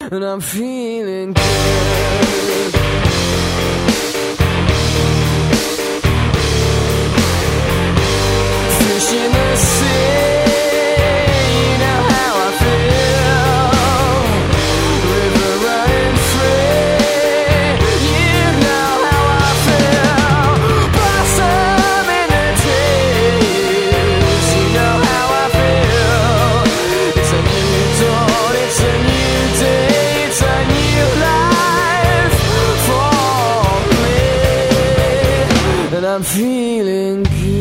and I'm feeling good. Fish in the sea, you know how I feel. River running free, you know how I feel. Blossom in the trees, you know how I feel. It's a new dawn, it's a new day, it's a new life for me, and I'm feeling good.